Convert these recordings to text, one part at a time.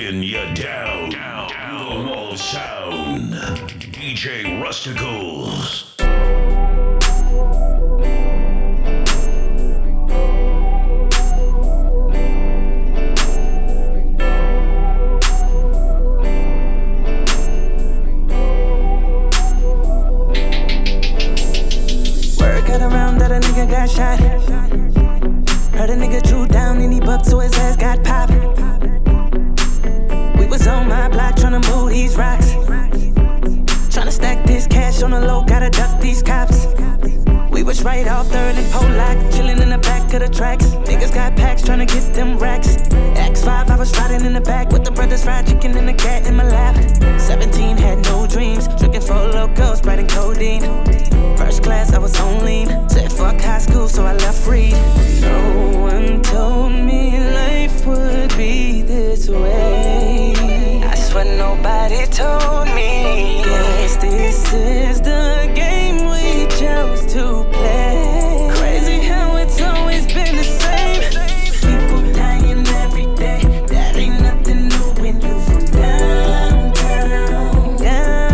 breaking you down to the wall of sound. DJ Rusticles. Word got around that a nigga got shot. Heard a nigga drew down and he bucked so his ass got popped. We was on my block tryna move these rocks. Tryna stack this cash on the low, gotta duck these cops. We was right off 3rd and Pollock, chillin' in the back of the tracks. Niggas got packs tryna get them racks. X5, I was riding in the back with the brothers fried chicken and the cat in my lap. 17, had no dreams, drinking 4 locos, Sprite and codeine. First class, I was on lean. Said fuck high school, so I left free. No one told me life would be this way. I swear nobody told me. Yes, this is the game we chose to play. Crazy how it's always been the same. People dying every day. That ain't nothing new when you from downtown.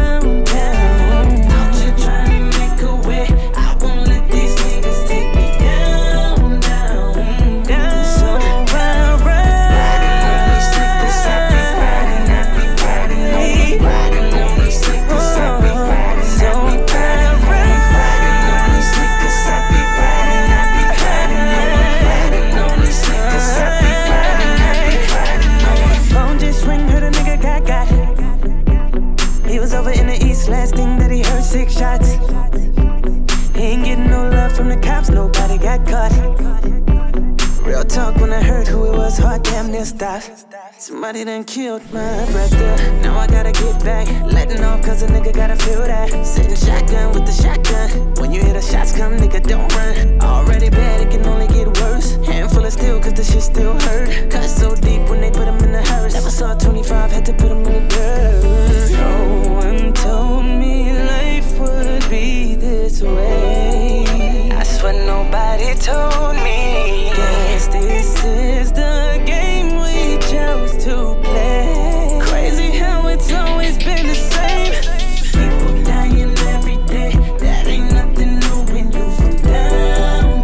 Out here trying to make a way. I won't let these niggas take me down. So I riding on these niggas, I be riding on these niggas, I be riding. So I riding on these niggas, I be riding on these niggas, I be riding. Phone just ring, heard a nigga got. He was over in the east, last thing that he heard 6 shots. He ain't getting no love from the cops, nobody got caught. Real talk, when I heard who it was, heart damn near stopped. Somebody done killed my brother. Now I gotta get back, letting off cause a nigga gotta feel that. Sitting shotgun with the shotgun. When you hear the shots come, nigga don't run. Already bad, it can only get worse. Handful of steel cause the shit still hurt. Cut so deep when they put him in the hearse. Never saw 25, had to put him in the dirt. No one told me life would be this way. I swear nobody told me. Guess this is the game we chose to play. Crazy how it's always been the same. People dying every day. That ain't nothing new when you from downtown.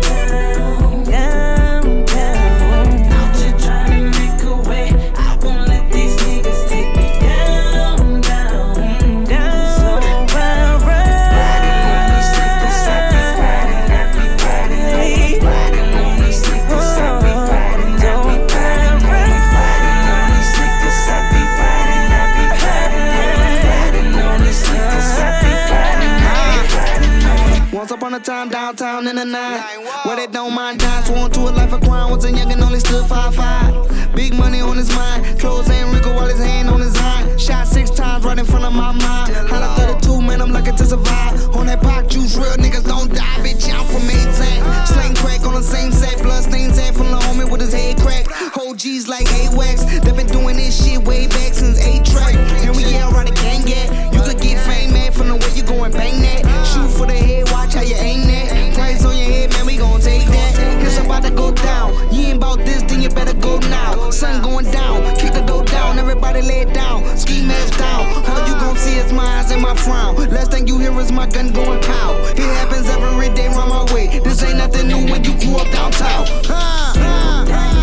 Out here trying to make a way. I won't let these niggas take me down. So I riding on these niggas, I be riding. Riding on these niggas, I be riding. Riding on these niggas, I be riding. Riding on these niggas, I be riding. Once upon a time downtown in the night, where they don't mind dying, sworn to a life of crime. Was a young and only stood 5'5". Big money on his mind, clothes ain't wrinkled while his hand on his eye. Shot 6 times right in front of my mind. Holla 32, man, I'm lucky to survive. On that pop juice, real niggas don't die, bitch. I'm from 18. Slang crack on the same set, blood stains head from the homie with his head cracked. Whole G's like A-Wax, they been doing this shit way back since 8-track. And we yell right a gang at. You could get fame, man, from the way you go and bang that. Shoot for the head, watch how you aim that. Price on your head, man, we gon' take that. It's about to go down. You ain't about this, then you better go now. Sun going down, kick the door down, everybody lay it down. Ski mask down, all you gon' see is my eyes and my frown. Last thing you hear is my gun going pow. It happens every day round my way. This ain't nothing new when you grew up downtown.